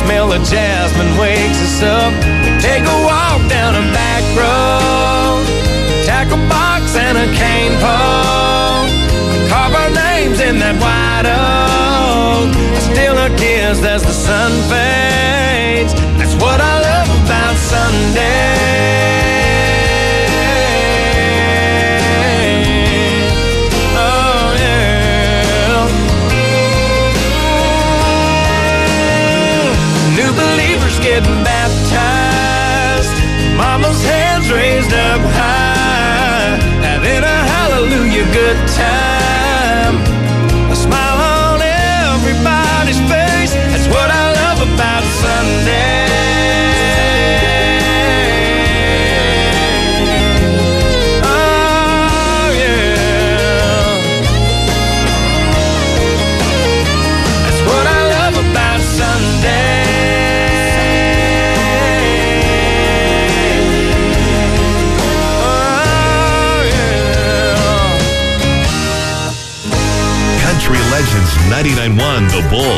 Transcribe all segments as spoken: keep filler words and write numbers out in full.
smell of jasmine wakes us up. We take a walk down a back road, tackle box and a cane pole, carve our names in that white oak. I steal a kiss as the sun fades. That's what I love about Sunday. Getting baptized, mama's hands raised up high, having a hallelujah good time, a smile on everybody's face. That's what I love about Sunday. Oh yeah, that's what I love about Sunday. Country Legends ninety-nine point one The Bull.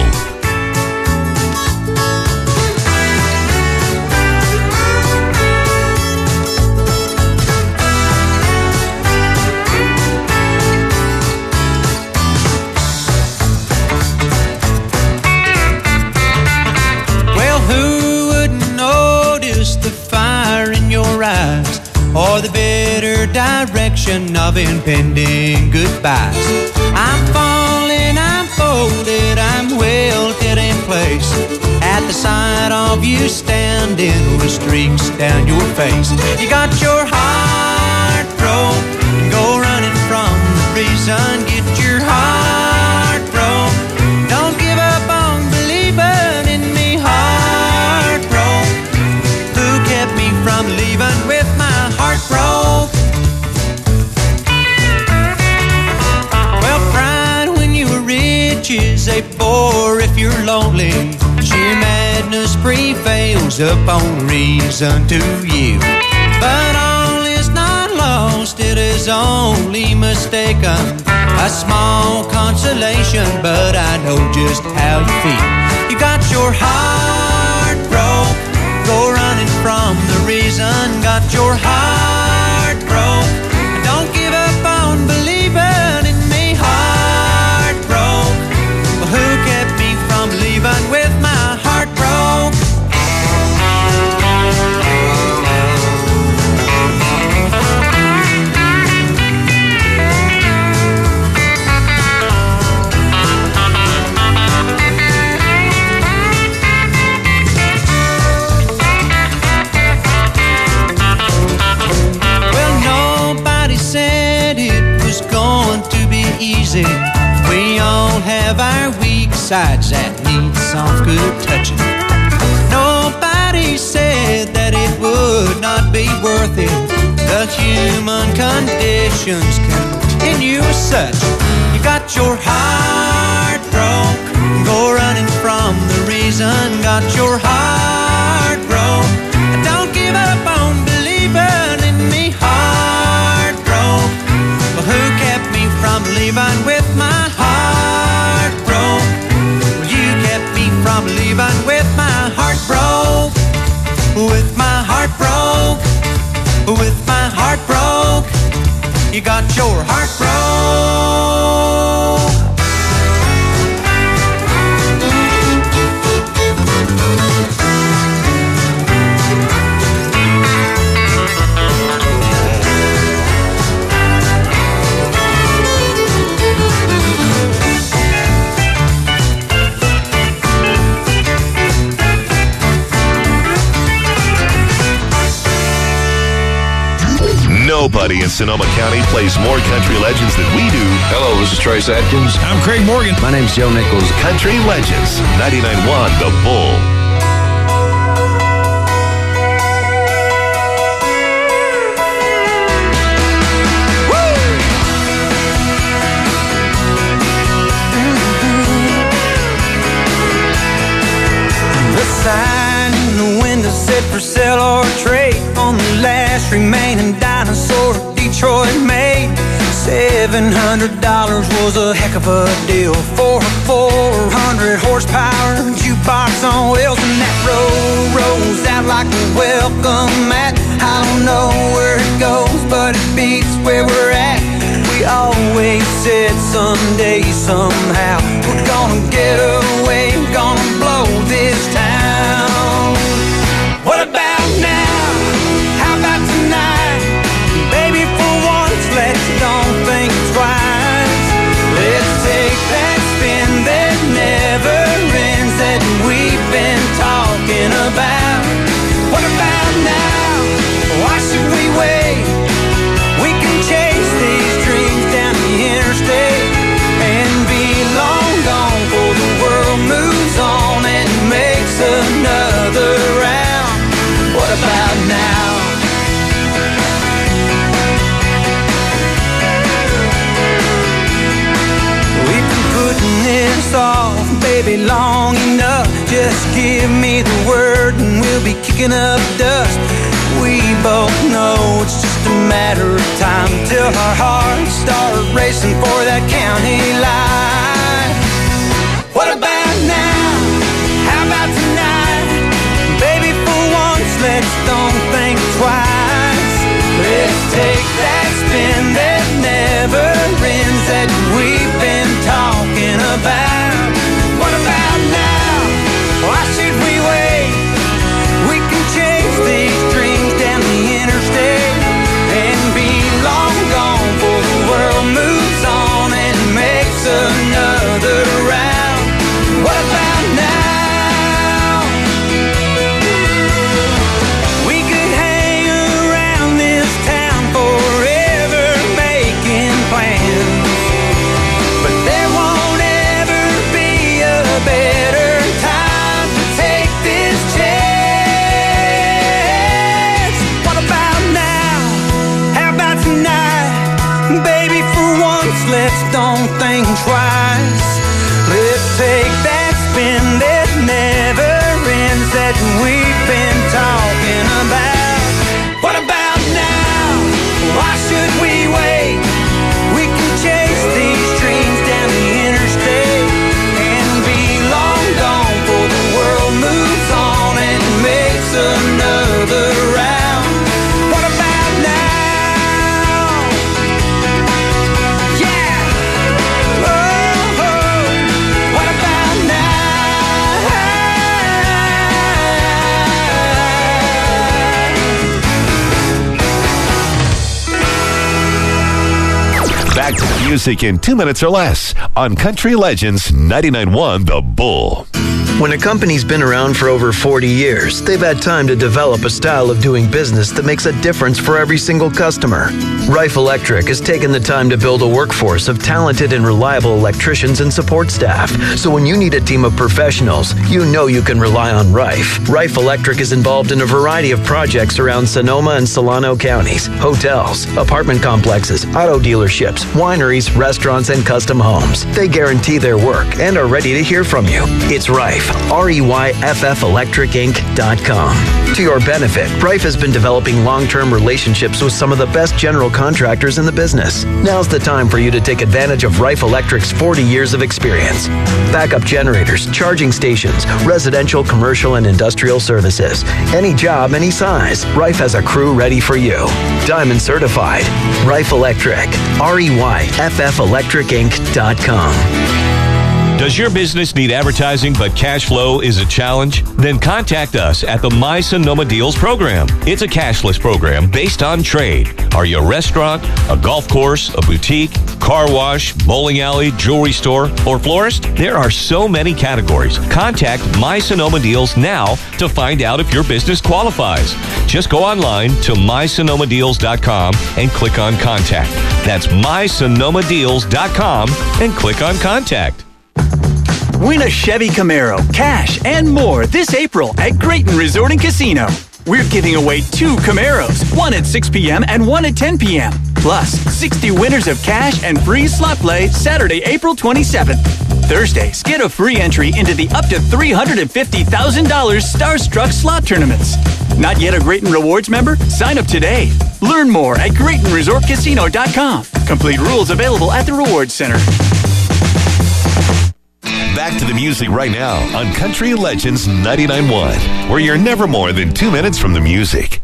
Well, who wouldn't notice the fire in your eyes or the bitter direction of impending goodbyes? I'm falling, I'm folded, I'm welted in place at the sight of you standing with streaks down your face. You got your heart broke and go running from the reason. Get your heart broke, don't give up on believing in me. Heart broke, who kept me from leaving with my heart broke? Is a bore if you're lonely. Sheer madness prevails upon reason to you. But all is not lost, it is only mistaken. A small consolation, but I know just how you feel. You got your heart broke, go running from the reason. Got your heart broke, don't give up on believing in me. Heart broke, who kept me from leaving with my heart broke? Well, nobody said it was going to be easy. We all have our weak sides that need some good touching. Nobody said that it would not be worth it. The human conditions continue as such. You got your heart broke, go running from the reason. Got your heart broke, don't give up on believing in me. Heart broke, but who kept me from leaving with my heart broke? Well, you kept me from leaving with my heart broke. With my heart broke, with my heart broke. You got your heart broke. Nobody in Sonoma County plays more country legends than we do. Hello, this is Trace Atkins. I'm Craig Morgan. My name's Joe Nichols. Country Legends ninety-nine point one The Bull. The sign in the window said for sale or trade on the last remaining dinosaur Detroit made. Seven hundred dollars was a heck of a deal for a four hundred horsepower jukebox on wheels, and someday, somehow, we're gonna get away, we're gonna blow this town. What about now? How about tonight? Baby, for once, let's don't think twice. Let's take that spin that never ends that we've been talking about. What about now? Why should we wait? We can chase these dreams down the interstate and be long gone before the world moves on and makes another round. What about now? We've been putting this off, baby, long enough. Just give me the word and we'll be kicking up dust. We both know it's just a matter of time till our hearts start racing for that county line. What about now? How about tonight? Baby, for once, let's don't think twice. Let's take that spin that never ends that we've been talking about. What about now? Why should we wait? We can chase these dreams down the interstate and be long gone before the world moves on and makes another round. What about now? We could hang around this town forever making plans, but there won't ever be a better time to take this chance. What about now? How about tonight? Baby, for once, let's don't think twice. Let's take that spin that never ends that we've been talking about. What about now? Why should we wait? We can chase these dreams down the interstate and be long gone before the world moves on and makes another round. What about now? Yeah! Oh, oh. What about now? Back to the music in two minutes or less on Country Legends ninety-nine point one The Bull. When a company's been around for over forty years, they've had time to develop a style of doing business that makes a difference for every single customer. Rife Electric has taken the time to build a workforce of talented and reliable electricians and support staff. So when you need a team of professionals, you know you can rely on Rife. Rife Electric is involved in a variety of projects around Sonoma and Solano counties, hotels, apartment complexes, auto dealerships, wineries, restaurants, and custom homes. They guarantee their work and are ready to hear from you. It's Rife. R E Y F F electric inc dot com. To your benefit, Rife has been developing long-term relationships with some of the best general contractors in the business. Now's the time for you to take advantage of Rife Electric's forty years of experience. Backup generators, charging stations, residential, commercial, and industrial services. Any job, any size, Rife has a crew ready for you. Diamond certified. Rife Electric. R E Y F F electric inc dot com. Does your business need advertising but cash flow is a challenge? Then contact us at the My Sonoma Deals program. It's a cashless program based on trade. Are you a restaurant, a golf course, a boutique, car wash, bowling alley, jewelry store, or florist? There are so many categories. Contact My Sonoma Deals now to find out if your business qualifies. Just go online to my sonoma deals dot com and click on Contact. That's my sonoma deals dot com and click on Contact. Win a Chevy Camaro, cash, and more this April at Grayton Resort and Casino. We're giving away two Camaros, one at six p.m. and one at ten p.m. Plus, sixty winners of cash and free slot play Saturday, April twenty-seventh. Thursdays, get a free entry into the up to three hundred fifty thousand dollars Starstruck slot tournaments. Not yet a Grayton Rewards member? Sign up today. Learn more at Grayton Resort Casino dot com. Complete rules available at the Rewards Center. Back to the music right now on Country Legends ninety-nine point one, where you're never more than two minutes from the music.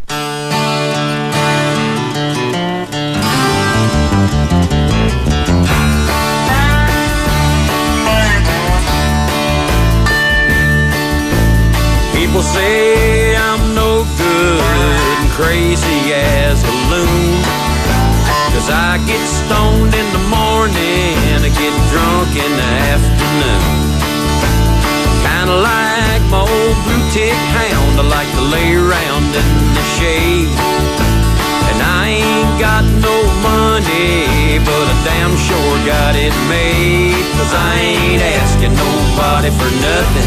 People say I'm no good and crazy as a loon, 'cause I get stoned in the morning and I get drunk in the afternoon. Kinda like my old blue tick hound, I like to lay around in the shade. And I ain't got no money, but I damn sure got it made, 'cause I ain't asking nobody for nothing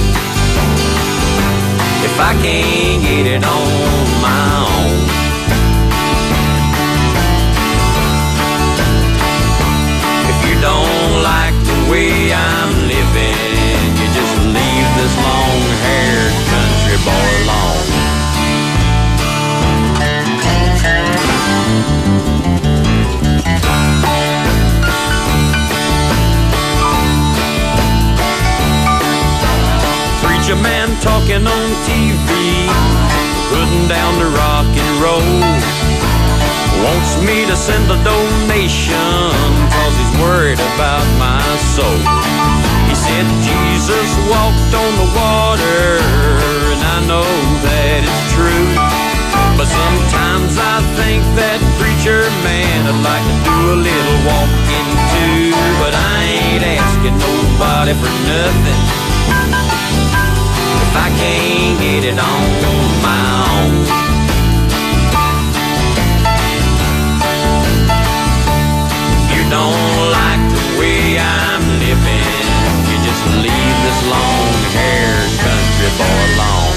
if I can't get it on my own. If you don't like the way I'm living, you just leave this long-haired country boy alone. Preacher man talking on T V, putting down the rock and roll, wants me to send a donation 'cause he's worried about my soul. He said Jesus walked on the water, and I know that it's true, but sometimes I think that preacher man would like to do a little walking too. But I ain't asking nobody for nothing if I can't get it on my own. If you don't like the way I'm living, you just leave this long-haired country boy alone.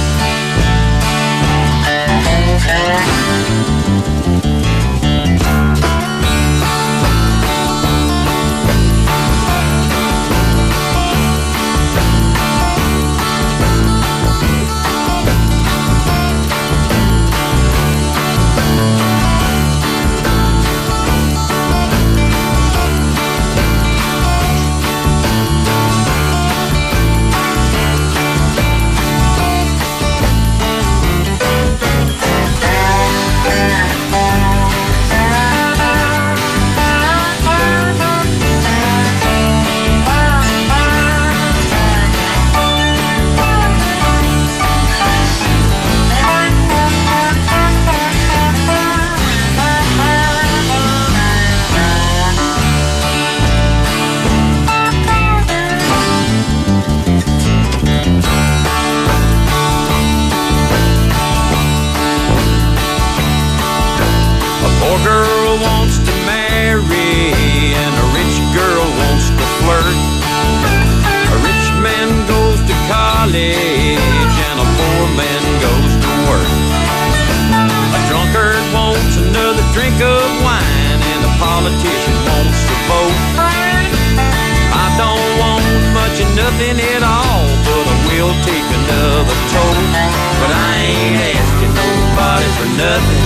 Nothing at all, but I will take another toll. But I ain't asking nobody for nothing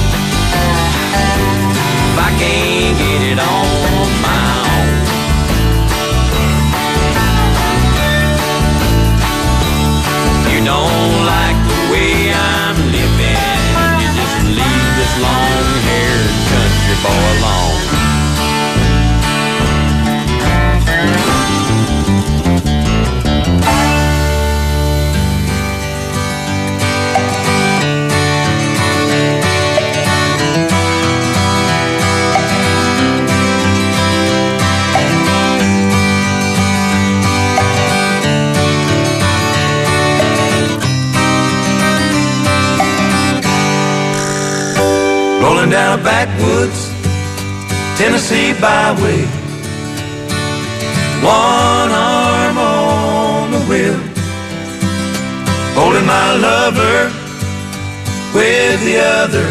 if I can't get it on my own. If you don't like the way I'm living, you just leave this long-haired country boy alone. Rolling down a backwoods Tennessee byway, one arm on the wheel, holding my lover with the other,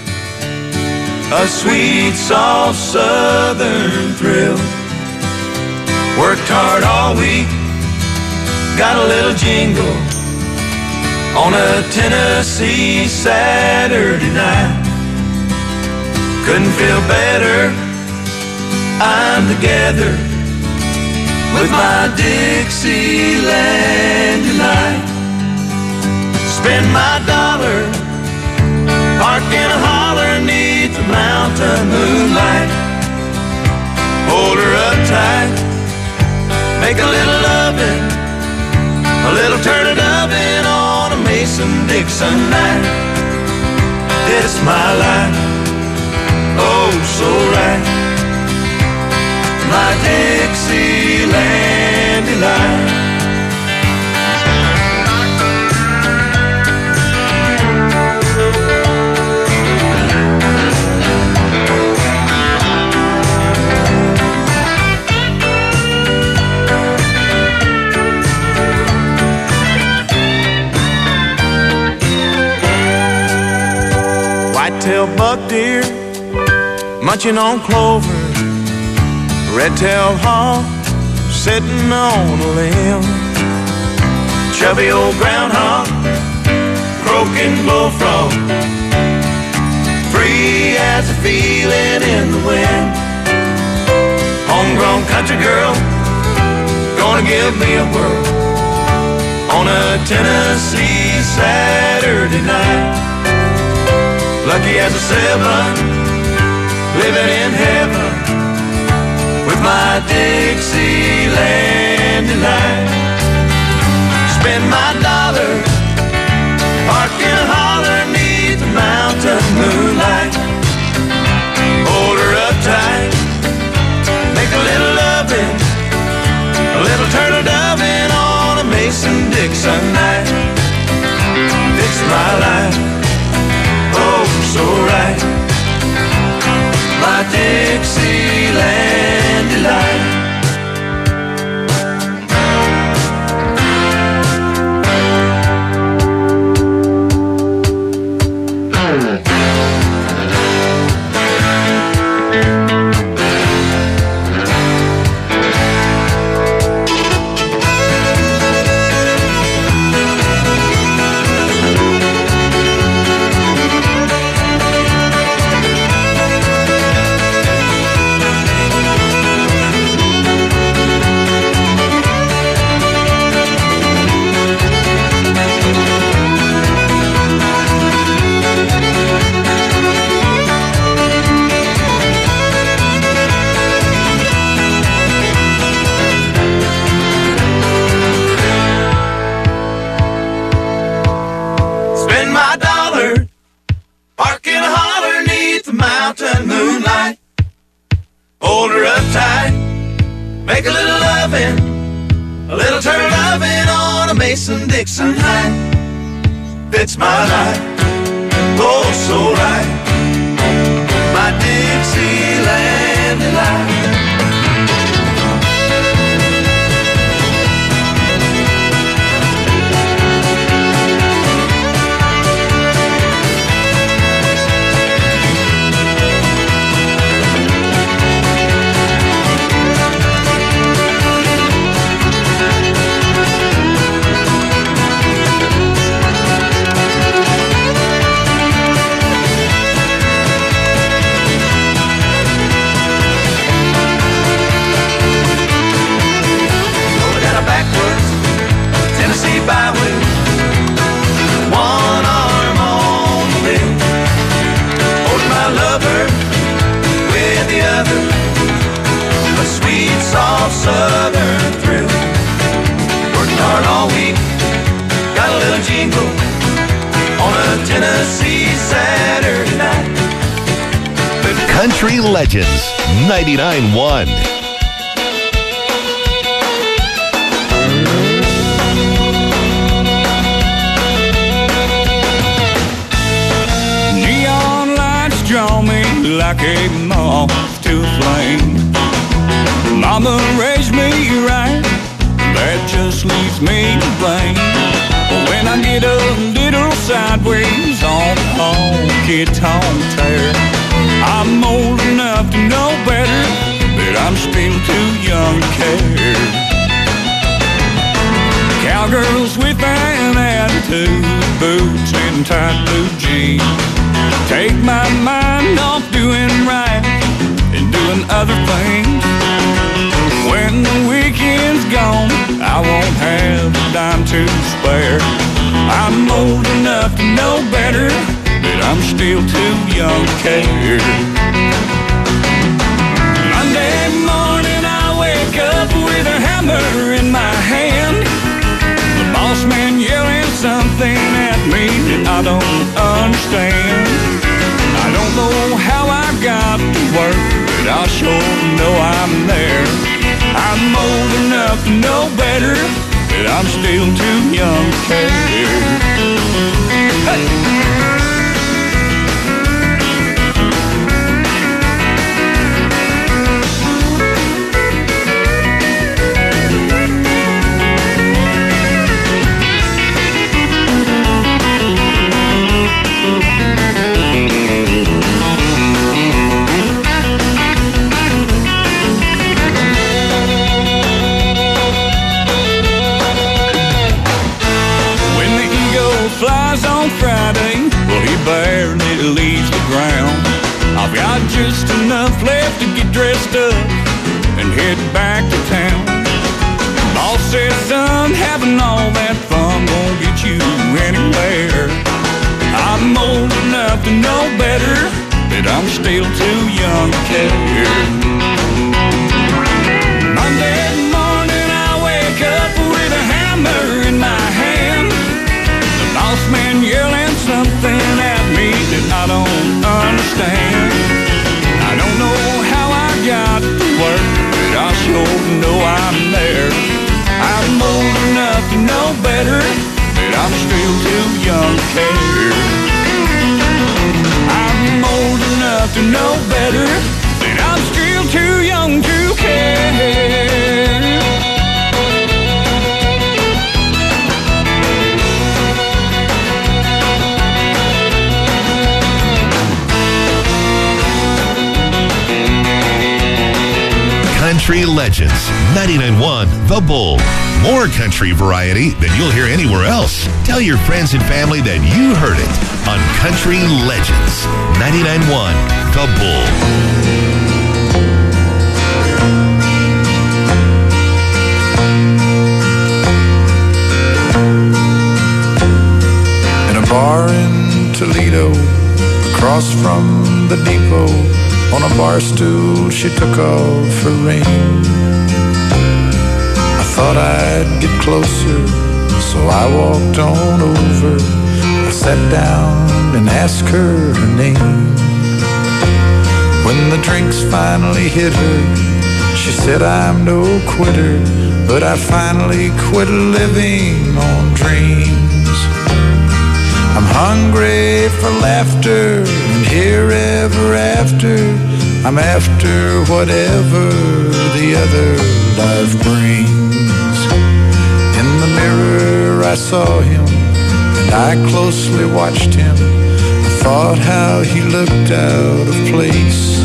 a sweet, soft southern thrill. Worked hard all week, got a little jingle on a Tennessee Saturday night. Couldn't feel better, I'm together with my Dixieland tonight. Spend my dollar, parked in a holler neath the mountain moonlight. Hold her up tight, make a little loving, a little turning oven on a May Mason-Dixon night. It's my life, oh so right. My Dixieland delight. White-tailed buck deer munching on clover, red-tailed hawk sitting on a limb, chubby old groundhog croaking bullfrog, free as a feeling in the wind. Homegrown country girl gonna give me a whirl on a Tennessee Saturday night. Lucky as a seven, living in heaven with my Dixieland delight. Spend my dollars, park and holler 'neath the mountain moonlight. Hold her up tight, make a little loving, a little turtle doving on a Mason-Dixon night. It's my life, oh so right. My Dixieland delight. Mason-Dixon night, it's my life, oh so right. My Dixieland delight. Southern thrill, working hard all week, got a little jingle on a Tennessee Saturday night. Country Legends ninety-nine point one. Neon lights draw me like a moth to a flame. Mama raised me right, that just leaves me to blame. When I get a little sideways on honky-tonk tear, I'm old enough to know better, but I'm still too young to care. Cowgirls with an attitude, boots and tight blue jeans, take my mind off doing right and doing other things. When the weekend's gone, I won't have a dime to spare. I'm old enough to know better, but I'm still too young to care. Monday morning I wake up with a hammer in my hand, the boss man yelling something at I don't understand. I don't know how I got to work, but I sure know I'm there. I'm old enough to know better, but I'm still too young to care. Hey! Friday, well, he barely leaves the ground. I've got just enough left to get dressed up and head back to town. Boss says, son, having all that fun won't get you anywhere. I'm old enough to know better, but I'm still too young to care. Monday morning I wake up with a hammer in my hand. Boss man yelling something at me that I don't understand. I don't know how I got to work, but I sure know I'm there. I'm old enough to know better, but I'm still too young to care. I'm old enough to know better, but I'm still too young to care. Country Legends, ninety-nine point one The Bull. More country variety than you'll hear anywhere else. Tell your friends and family that you heard it on Country Legends, ninety-nine point one The Bull. In a bar in Toledo, across from the depot, on a bar stool she took off her ring. I thought I'd get closer, so I walked on over. I sat down and asked her her name. When the drinks finally hit her, she said, I'm no quitter, but I finally quit living on dreams. I'm hungry for laughter, and here ever after, I'm after whatever the other life brings. In the mirror I saw him, and I closely watched him. I thought how he looked out of place.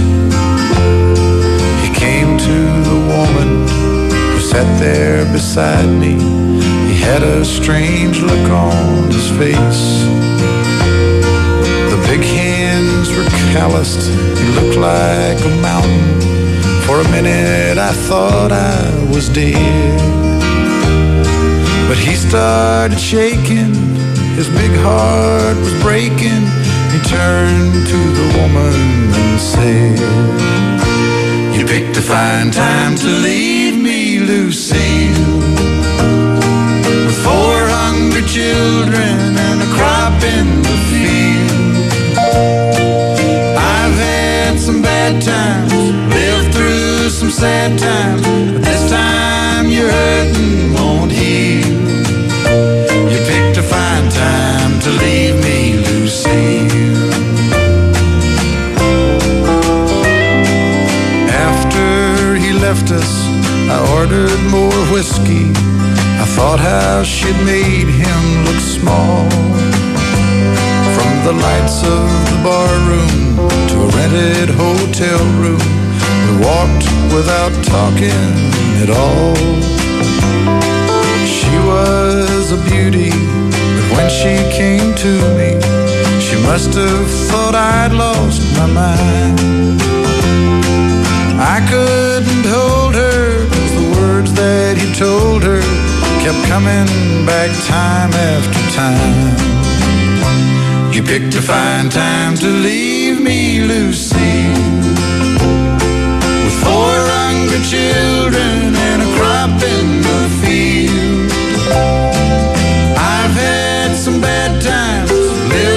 He came to the woman who sat there beside me. He had a strange look on his face. The big hands were calloused, he looked like a mountain. For a minute I thought I was dead. But he started shaking, his big heart was breaking. He turned to the woman and said, you picked a fine time to leave me, Lucille, with four hungry children and a crop in the field. I've had some bad times, lived through some sad times, but this time your hurting won't heal. You picked a fine time to leave me, Lucille. After he left us, I ordered more whiskey. I thought how she'd made him look small. From the lights of the bar room to a rented hotel room, we walked without talking at all. She was a beauty, but when she came to me, she must have thought I'd lost my mind. I couldn't hold her, 'cause the words that he told her kept coming back time after time. You picked a fine time to leave me, Lucille, with four hungry children and a crop in the field. I've had some bad times, lived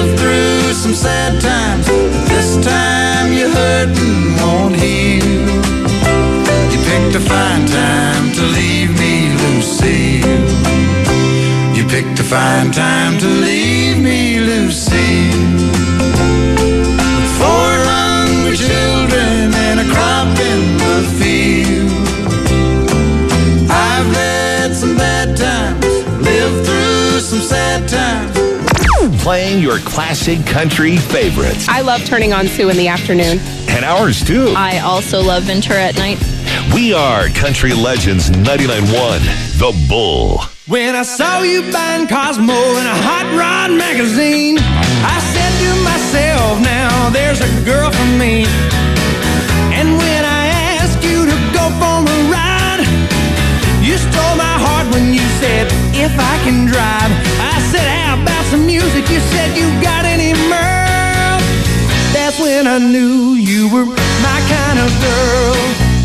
playing your classic country favorites. I love turning on Sue in the afternoon. And ours, too. I also love Ventura at night. We are Country Legends ninety-nine point one, The Bull. When I saw you buying Cosmo in a hot rod magazine, I said to myself, now there's a girl for me. And when I asked you to go for a ride, you stole my heart when you said, if I can drive. I said, how about some music? You said, you got any mirth? That's when I knew you were my kind of girl.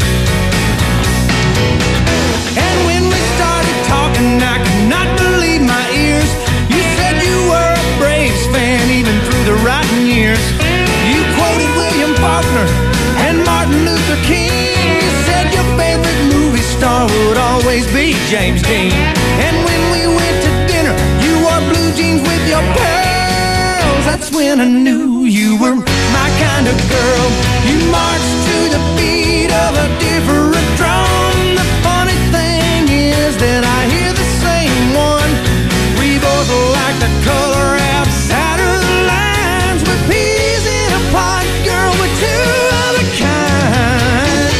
And when we started talking, I could not believe my ears. You said you were a Braves fan even through the rotten years. You quoted William Faulkner and Martin Luther King. You said your favorite movie star would always be James Dean. And when we went to dinner, you wore blue jeans with your pearls. That's when I knew you were my kind of girl. You marched to the beat of a different drum. The funny thing is that I hear the same one. We both like the color outside of the lines. We're peas in a pod, girl, we're two of a kind.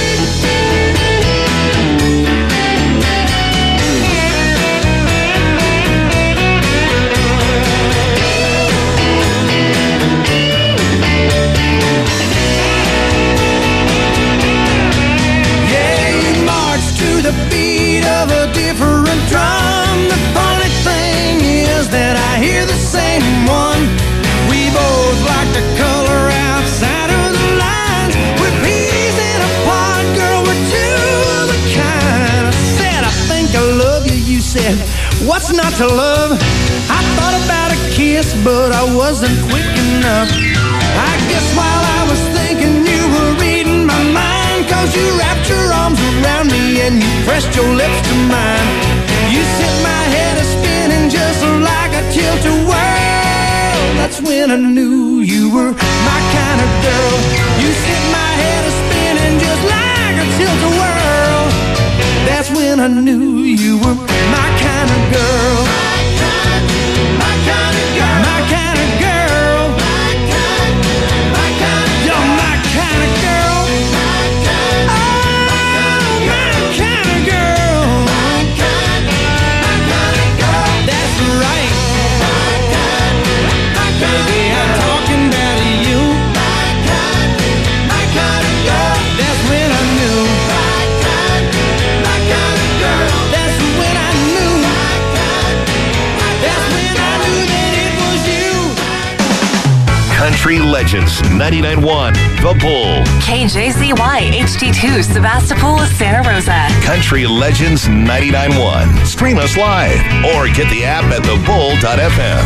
Yeah, you march to the beat of a different drum. The funny thing is that I hear the same one. We both like the color outside of the lines. We're peas in a pod, girl, we're two of a kind. I said, I think I love you. You said, what's not to love? I thought about a kiss, but I wasn't quick enough. I guess while I was thinking you were reading my mind, 'cause you wrapped your arms around me and you pressed your lips to mine. You set my head a spinning just like a tilt-a-whirl. That's when I knew you were my kind of girl. You set my head a spinning just like a tilt-a-whirl. That's when I knew you were my kind of girl. My kind, my kind of girl. My kind of girl. My kind, my kind of girl. You're my kind of girl. My kind, oh, my kind of girl. My kind, my kind of girl. That's right. My kind, my kind baby, I'm talking about you. My kind, my kind of girl. That's when I knew. My kind, my kind of girl. That's when I knew. My kind, that's when I knew that it was you. Country Legends ninety-nine point one, The Bull. K J Z Y H D two, Sebastopol, Santa Rosa. Country Legends ninety-nine point one. Stream us live or get the app at the bull dot f m.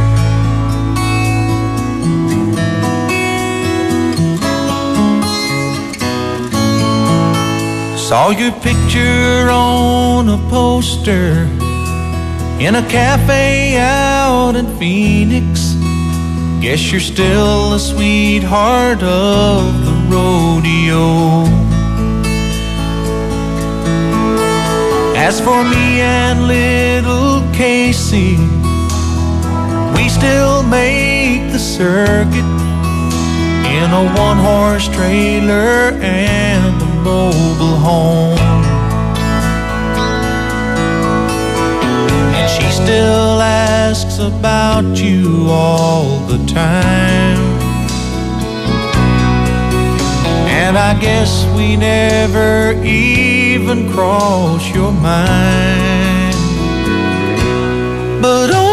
Saw your picture on a poster in a cafe out in Phoenix. Guess you're still a sweetheart of the rodeo. As for me and little Casey, we still make the circuit in a one-horse trailer and a mobile home. And she still asks about you all the time. And I guess we never even cross your mind. But oh,